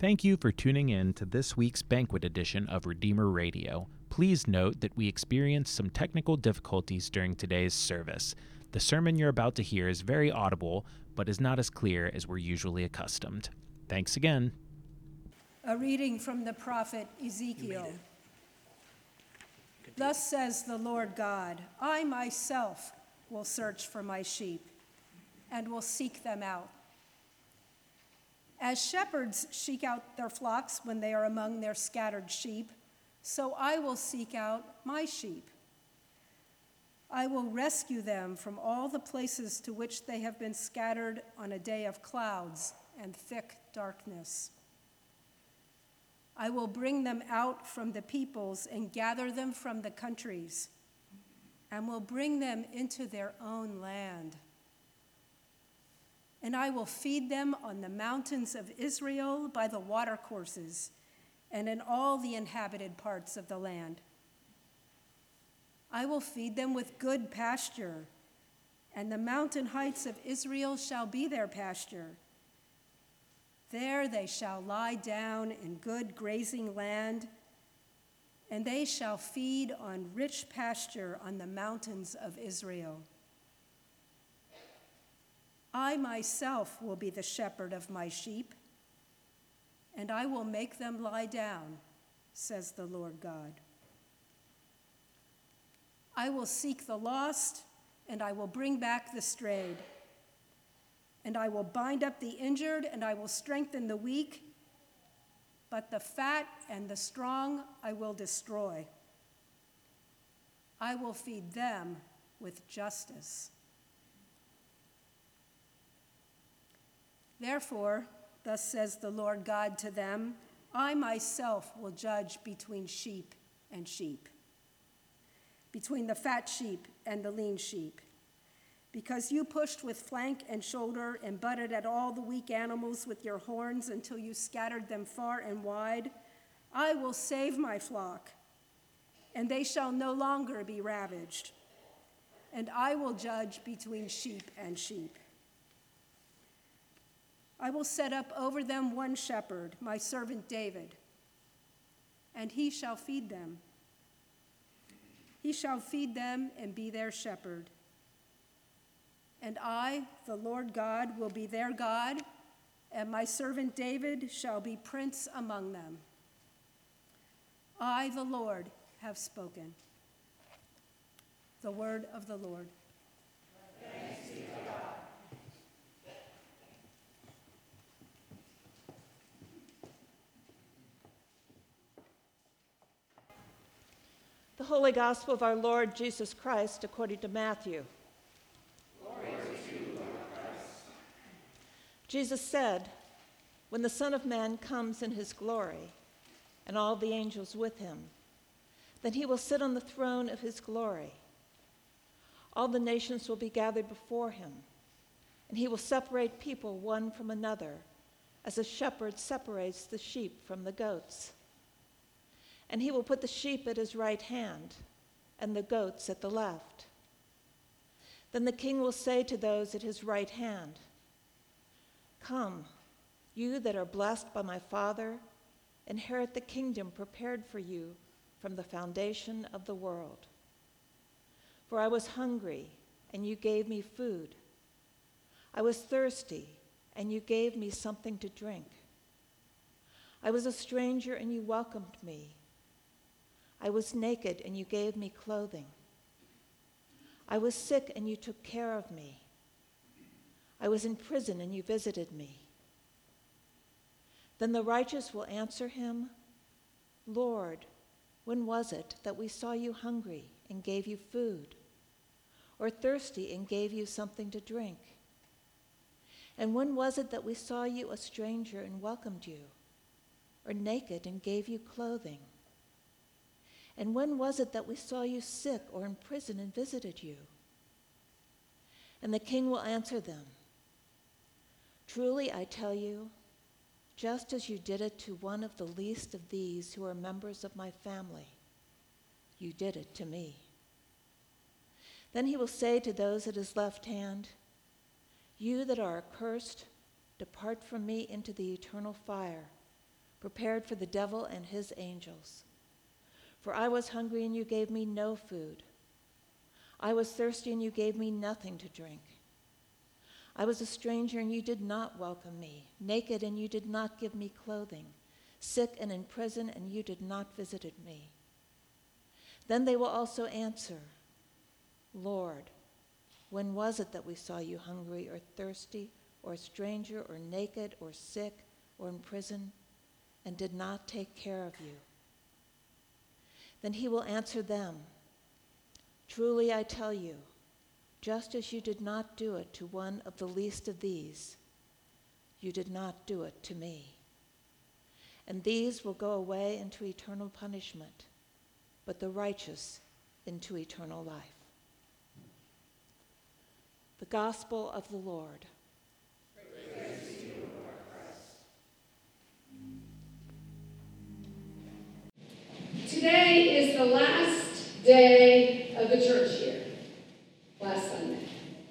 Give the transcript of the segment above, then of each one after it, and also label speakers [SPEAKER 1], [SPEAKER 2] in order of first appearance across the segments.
[SPEAKER 1] Thank you for tuning in to this week's banquet edition of Redeemer Radio. Please note that we experienced some technical difficulties during today's service. The sermon you're about to hear is very audible, but is not as clear as we're usually accustomed. Thanks again.
[SPEAKER 2] A reading from the prophet Ezekiel. Thus says the Lord God, I myself will search for my sheep and will seek them out. As shepherds seek out their flocks when they are among their scattered sheep, so I will seek out my sheep. I will rescue them from all the places to which they have been scattered on a day of clouds and thick darkness. I will bring them out from the peoples and gather them from the countries, and will bring them into their own land. And I will feed them on the mountains of Israel by the watercourses and in all the inhabited parts of the land. I will feed them with good pasture, and the mountain heights of Israel shall be their pasture. There they shall lie down in good grazing land, and they shall feed on rich pasture on the mountains of Israel. I myself will be the shepherd of my sheep, and I will make them lie down, says the Lord God. I will seek the lost, and I will bring back the strayed. And I will bind up the injured, and I will strengthen the weak, but the fat and the strong I will destroy. I will feed them with justice. Therefore, thus says the Lord God to them, I myself will judge between sheep and sheep, between the fat sheep and the lean sheep. Because you pushed with flank and shoulder and butted at all the weak animals with your horns until you scattered them far and wide, I will save my flock, and they shall no longer be ravaged. And I will judge between sheep and sheep. I will set up over them one shepherd, my servant David, and he shall feed them. He shall feed them and be their shepherd. And I, the Lord God, will be their God, and my servant David shall be prince among them. I, the Lord, have spoken. The word of the Lord.
[SPEAKER 3] Thanks be to God.
[SPEAKER 4] The Holy Gospel of our Lord Jesus Christ according to Matthew.
[SPEAKER 3] Glory to you, Lord Christ.
[SPEAKER 4] Jesus said, when the Son of Man comes in his glory, and all the angels with him, then he will sit on the throne of his glory. All the nations will be gathered before him, and he will separate people one from another, as a shepherd separates the sheep from the goats. And he will put the sheep at his right hand, and the goats at the left. Then the king will say to those at his right hand, Come, you that are blessed by my Father, inherit the kingdom prepared for you from the foundation of the world. For I was hungry, and you gave me food. I was thirsty, and you gave me something to drink. I was a stranger, and you welcomed me. I was naked, and you gave me clothing. I was sick, and you took care of me. I was in prison, and you visited me. Then the righteous will answer him, Lord, when was it that we saw you hungry and gave you food, or thirsty and gave you something to drink? And when was it that we saw you a stranger and welcomed you, or naked and gave you clothing? And when was it that we saw you sick or in prison and visited you? And the king will answer them, Truly I tell you, just as you did it to one of the least of these who are members of my family, you did it to me. Then he will say to those at his left hand, You that are accursed, depart from me into the eternal fire, prepared for the devil and his angels. For I was hungry, and you gave me no food. I was thirsty, and you gave me nothing to drink. I was a stranger, and you did not welcome me, naked, and you did not give me clothing, sick and in prison, and you did not visit me. Then they will also answer, Lord, when was it that we saw you hungry or thirsty or a stranger or naked or sick or in prison and did not take care of you? Then he will answer them, truly I tell you, just as you did not do it to one of the least of these, you did not do it to me. And these will go away into eternal punishment, but the righteous into eternal life. The Gospel of the Lord.
[SPEAKER 3] Praise to you, Lord Christ. Today is the last day of the church year, last Sunday.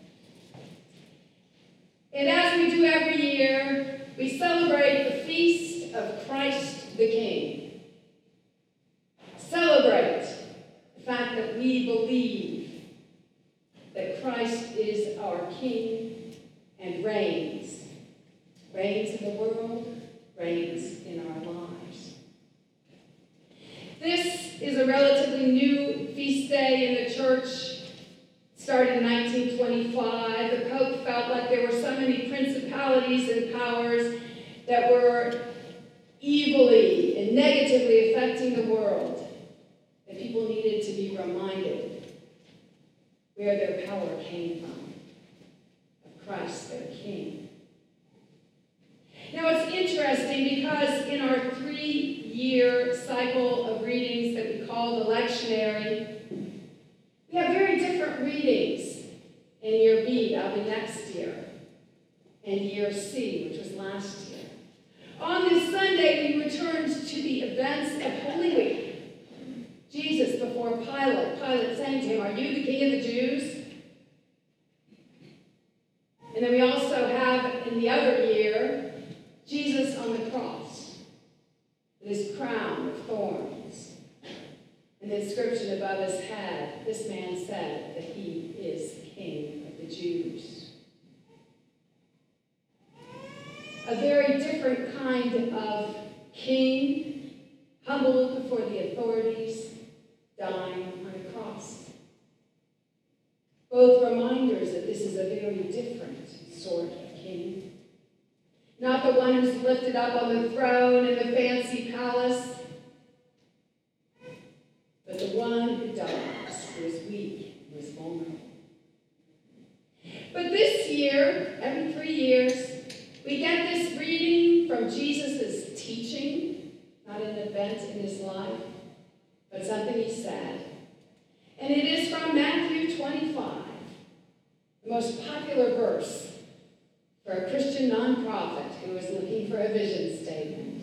[SPEAKER 3] And as we do every year, we celebrate the feast of Christ the King. Celebrate the fact that we believe that Christ is our King and reigns in the world, reigns in our lives. This is a relatively new feast day in the church. Started in 1925. The Pope felt like there were so many principalities and powers that were evilly and negatively affecting the world, that people needed to be reminded where their power came from, of Christ, their King. Now it's interesting because in our 3-year cycle of readings that we call the lectionary, we have very different readings in year B, that'll be next year, and year C, which was last year. On this Sunday, we returned to the events of Holy Week. Jesus before Pilate. Pilate saying to him, "Are you the king of the Jews?" And then we also have, in the other year, Jesus on the cross with his crown of thorns. And the inscription above his head, this man said that he is King of the Jews. A very different kind of king, humbled before the authorities, dying on a cross. Both reminders that this is a very different sort of king. Not the one who's lifted up on the throne in the fancy palace, but the one who dies, who is weak, who is vulnerable. But this year, every 3 years, we get this reading from Jesus' teaching, not an event in his life, but something he said. And it is from Matthew 25, the most popular verse for a Christian nonprofit who is looking for a vision statement.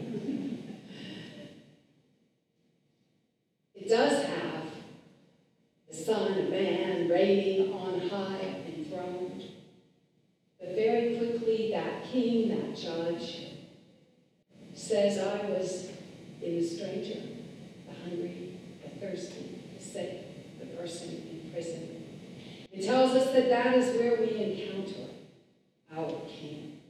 [SPEAKER 3] It does have the Son of Man reigning on high, enthroned. But very quickly, that king, that judge, says, I was in the stranger, the hungry, the thirsty, the sick, the person in prison. It tells us that that is where we encounter our King.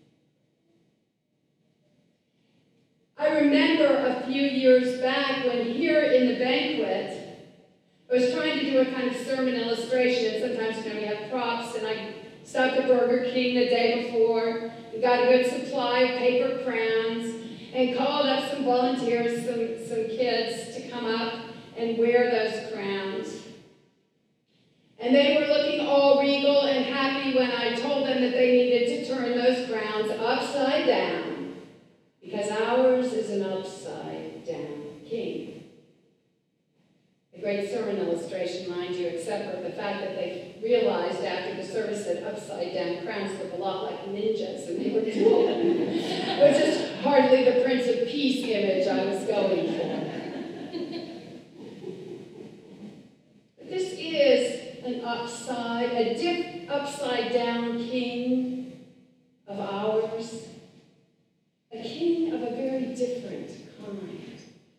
[SPEAKER 3] I remember a few years back when here in the banquet, I was trying to do a kind of sermon illustration, and sometimes, we have props, and I stopped at Burger King the day before and got a good supply of paper crowns and called up some volunteers, some kids to come up and wear those crowns. And they were looking all regal and happy when I told them that they needed to turn those crowns upside down, because ours is an upside down king. A great sermon illustration, mind you, except for the fact that they realized after the service that upside down crowns look a lot like ninjas, and they were told, which is hardly the Prince of Peace image I was going for. But this is an upside down king of ours, a king of a very different kind.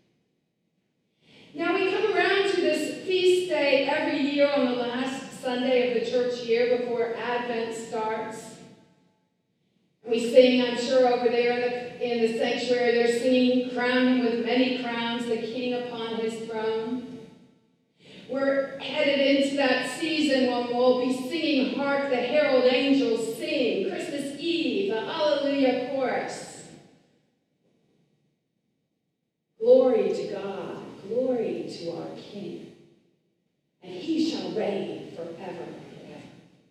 [SPEAKER 3] Now we come around to this feast day every year on the last Sunday of the church year before Advent starts. We sing, I'm sure over there in the sanctuary, they're singing, "Crown him with many crowns, the King upon his throne." We're headed into that season when we'll be singing, "Hark the Herald Angels Sing," Christmas Eve, the Hallelujah Chorus. Glory to God, glory to our King, and he shall reign forever and ever.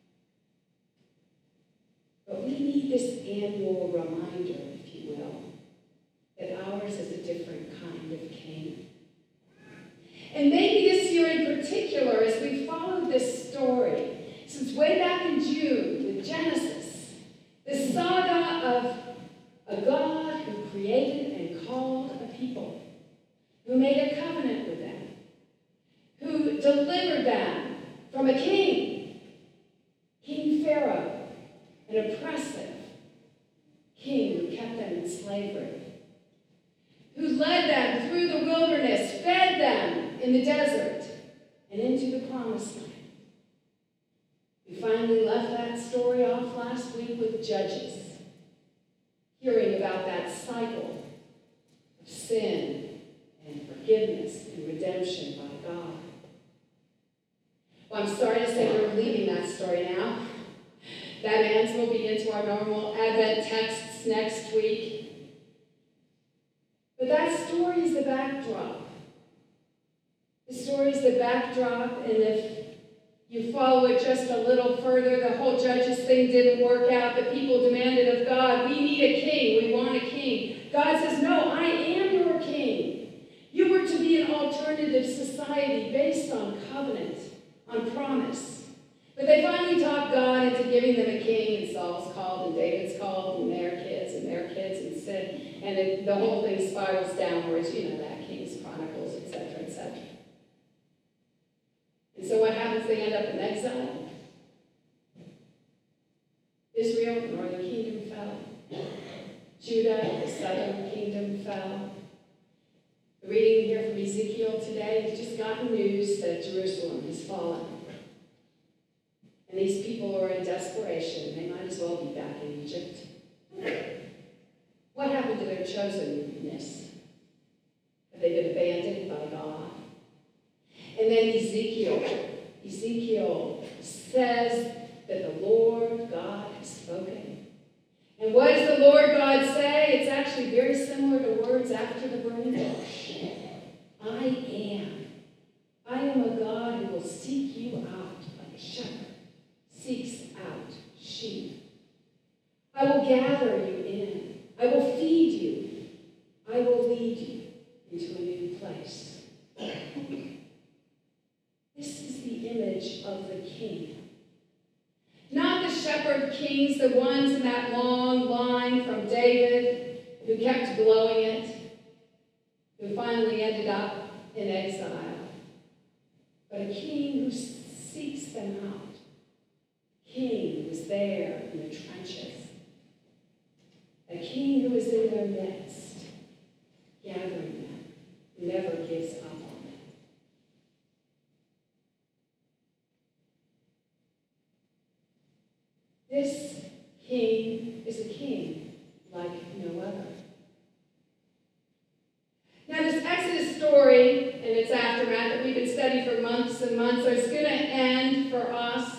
[SPEAKER 3] But we need this annual reminder, if you will, that ours is a different kind of king. And maybe this year in particular, as we followed this story, since way back in June with Genesis, the saga of a God who created and called a people, who made a covenant with them, who delivered them from a king, King Pharaoh, an oppressive king who kept them in slavery, who led them through the wilderness, fed them in the desert, and into the promised land. We finally left that story off last week with Judges, hearing about that cycle of sin and forgiveness and redemption by God. Well, I'm sorry to say we're leaving that story now. That ends. We'll be into our normal Advent texts next week. But that story is the backdrop. The story is the backdrop, and if you follow it just a little further, the whole Judges thing didn't work out. The people demanded of God, "We need a king. We want a king." God says, "No, I am your king." You were to be an alternative society based on covenant, on promise. But they finally talked God into giving them a king, and Saul's called, and David's called, and their kids, and said, and the whole thing spirals downwards, that King's Chronicles, etc., etc. And so what happens? They end up in exile. Israel, the northern kingdom, fell. Judah, the southern kingdom, fell. The reading here from Ezekiel today, we've just gotten news that Jerusalem has fallen. And these people are in desperation. They might as well be back in Egypt. What happened to their chosenness? Have they been abandoned by God? And then Ezekiel says that the Lord God has spoken. And what does the Lord God say? It's actually very similar to words after the burning bush. I am a God who will seek you out like a shepherd seeks out sheep. I will gather you in. I will feed you. I will lead you into a new place. This is the image of the king. Not the shepherd kings, the ones in that long line from David who kept blowing it, who finally ended up in exile, but a king who seeks them out. King who is there in the trenches. A king who is in their midst, gathering them, who never gives up on them. This king is a king like no other. Now, this Exodus story and its aftermath that we've been studying for months and months is going to end for us.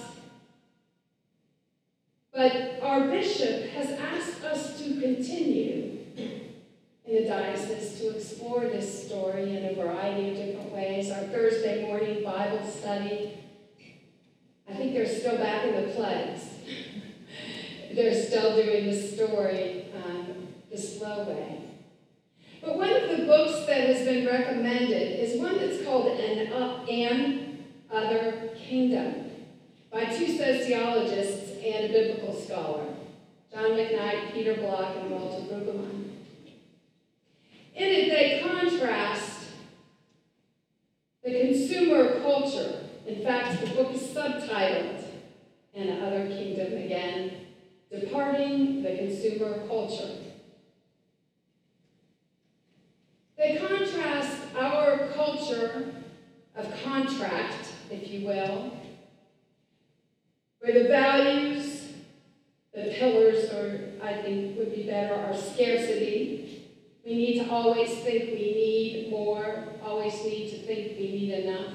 [SPEAKER 3] But our bishop has asked us to continue in the diocese to explore this story in a variety of different ways. Our Thursday morning Bible study, I think they're still back in the plagues. They're still doing the story the slow way. But one of the books that has been recommended is one that's called An Other Kingdom by two sociologists and a biblical scholar, John McKnight, Peter Block, and Walter Brueggemann. In it, they contrast the consumer culture. In fact, the book is subtitled An Other Kingdom, again, Departing the Consumer Culture. culture of contract, if you will, where the values, the pillars, or I think would be better, are scarcity. We need to always think we need more, always need to think we need enough.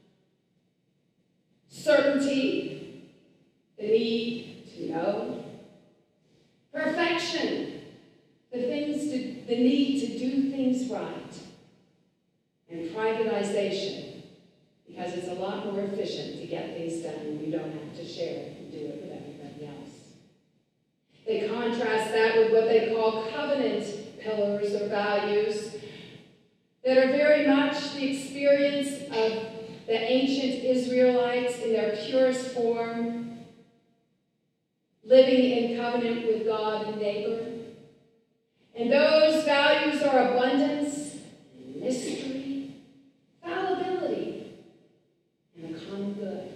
[SPEAKER 3] Certainty, the need to know. Perfection, the need to do things right. And privatization, because it's a lot more efficient to get things done and you don't have to share it and do it with everybody else. They contrast that with what they call covenant pillars or values that are very much the experience of the ancient Israelites in their purest form, living in covenant with God and neighbor. And those values are abundance, mystery, fallibility, and the common good.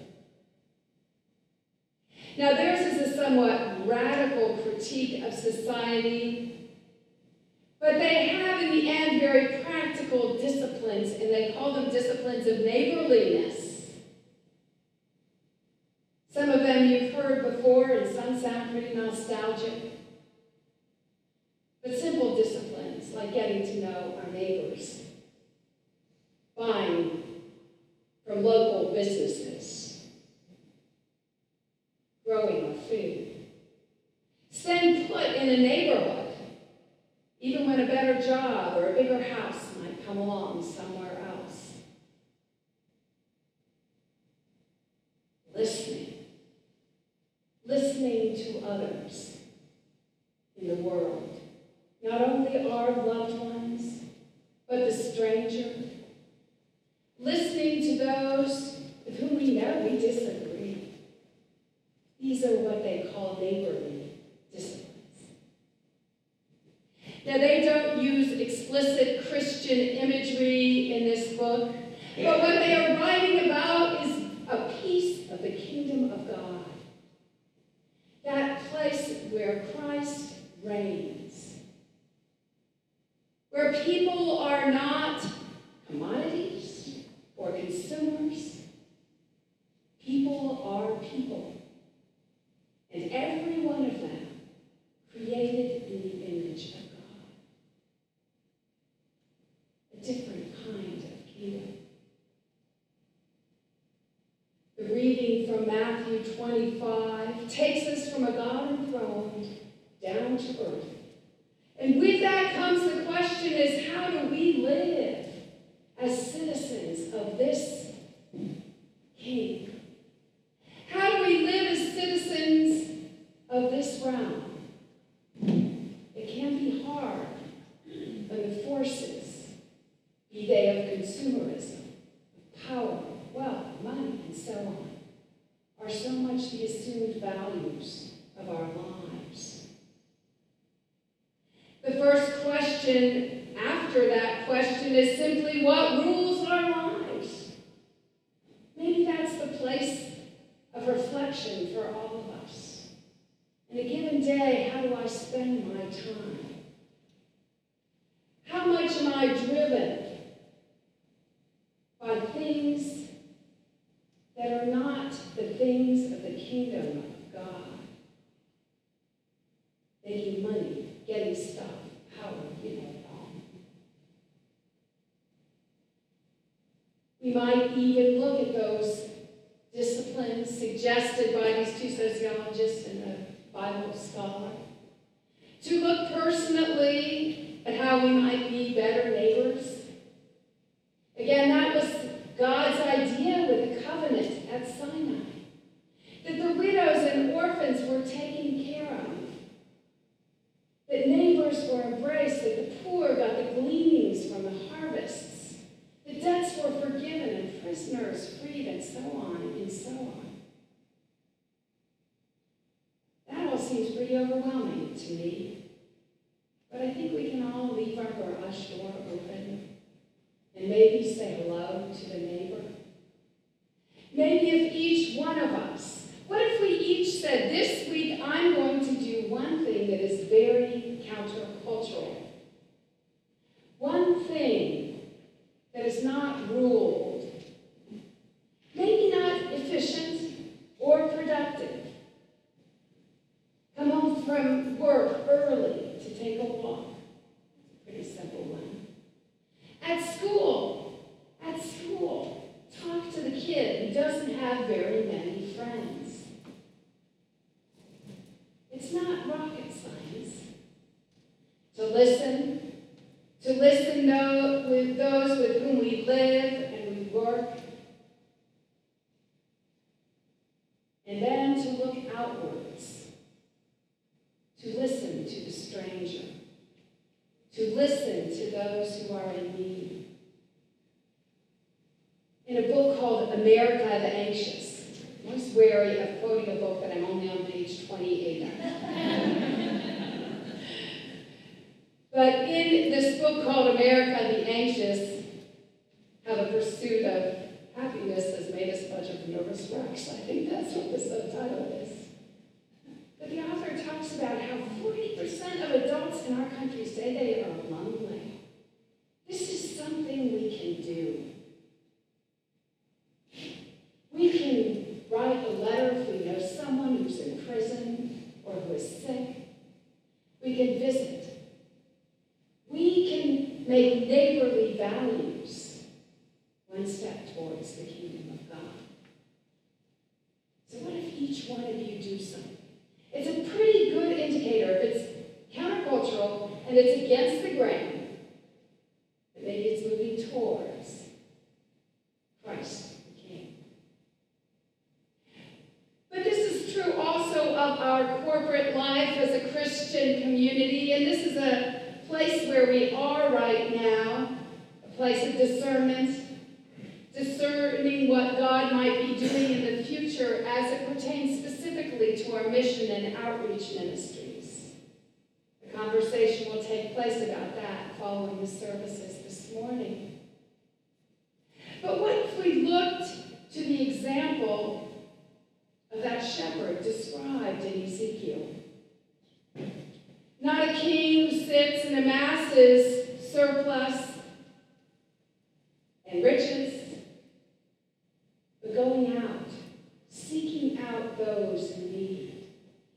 [SPEAKER 3] Now, theirs is a somewhat radical critique of society, but they have in the end very practical disciplines, and they call them disciplines of neighborliness. Some of them you've heard before, and some sound pretty nostalgic. But simple disciplines like getting to know our neighbors, buying from local businesses, growing our food, staying put in a neighborhood, even when a better job or a bigger house might come along somewhere else. Listening to others in the world. Not only our loved ones, but the stranger. Listening to those with whom we know we disagree. These are what they call neighborly disciplines. Now, they don't use explicit Christian imagery in this book, but what they are writing about is a piece of the kingdom of God. That place where Christ reigns. Where people are not commodities or consumers. People are people. And every one of them created in the image of God. A different kind of kingdom. The reading from Matthew 25 takes us from a God enthroned down to earth. And with that comes the question is, how do we live as citizens of this king? How do we live as citizens of this realm? It can be hard when the forces, be they of consumerism, power, wealth, money, and so on, are so much the assumed values of our lives. The first question after that question is simply, what rules our lives? Maybe that's the place of reflection for all of us. In a given day, how do I spend my time? How much am I driven by things that are not the things of the kingdom of God? Making money, getting stuff, power, all. We might even look at those disciplines suggested by these two sociologists and a Bible scholar to look personally at how we might be better neighbors. Again, that was God's idea with the covenant at Sinai, that the widows and orphans were taken care of. That neighbors were embraced, that the poor got the gleanings from the harvests, that debts were forgiven and prisoners freed, and so on and so on. That all seems pretty overwhelming to me, but I think we can all leave our garage door open and maybe say hello to the neighbor. Maybe if each one of us, what if we each said, this week I'm going to do one thing that is very countercultural. One thing that is not not ruled. Maybe not efficient or productive. Come home from work early to take a walk. Pretty simple one. At school, talk to the kid who doesn't have very many friends. It's not rocket science. To listen with those with whom we live and we work, and then to look outwards, to listen to the stranger, to listen to those who are in need. In a book called America the Anxious, I'm always wary of quoting a book that I'm only on page 28 of. But in this book called America the Anxious, How the Pursuit of Happiness Has Made Us a Bunch of Nervous Wrecks, I think that's what the subtitle is. But the author talks about how 40% of adults in our country say they are lonely. This is something we can do. We can write a letter if we know someone who's in prison or who is sick. We can visit. We can make neighborly values one step towards the kingdom of God. So what if each one of you do something? It's a pretty good indicator if it's countercultural and it's against the grain, but maybe it's moving towards Christ the King. But this is true also of our corporate life as a Christian community, and this is a place where we are right now, a place of discernment, discerning what God might be doing in the future as it pertains specifically to our mission and outreach ministries. A conversation will take place about that following the services this morning. But what if we looked to the example of that shepherd described in Ezekiel? Not a king who sits and amasses surplus and riches, but going out, seeking out those in need,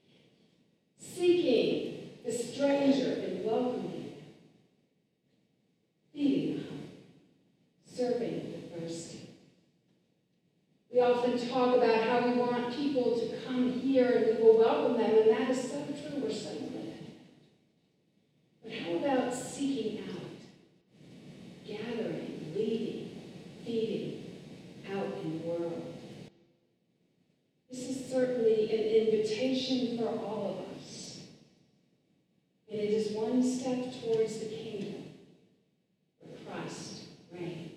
[SPEAKER 3] seeking the stranger and welcoming them, feeding the hungry, serving the thirsty. We often talk about how we want people to come here and we will welcome them, and that is so true. We're so limited. But how about seeking out, gathering, leading, feeding out in the world? This is certainly an invitation for all of us. And it is one step towards the kingdom where Christ reigns.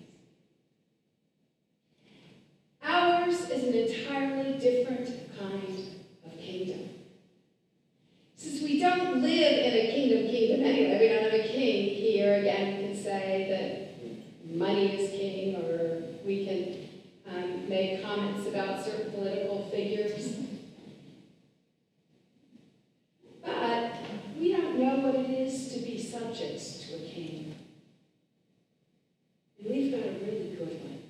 [SPEAKER 3] Ours is an entirely different kind of kingdom. Since we don't live in a kingdom anyway, we don't have a king here. Again, we can say that money is king, or we can make comments about certain political figures. But we don't know what it is to be subjects to a king. And we've got a really good one.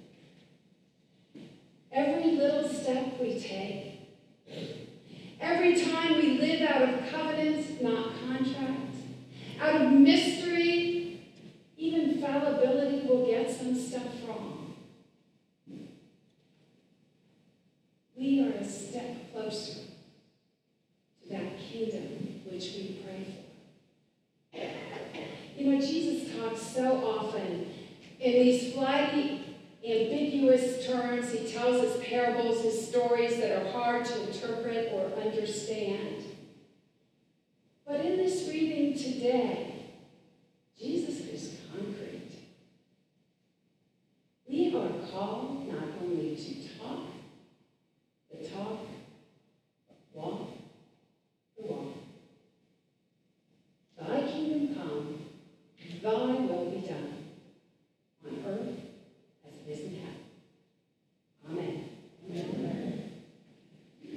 [SPEAKER 3] Every little step we take, every time we live out of covenant, not contract, out of mystery, even fallibility will get some stuff wrong. We are a step closer to that kingdom which we pray for. You know, Jesus talks so often in these flighty, ambiguous terms. He tells his parables, his stories that are hard to interpret or understand. But in this reading today,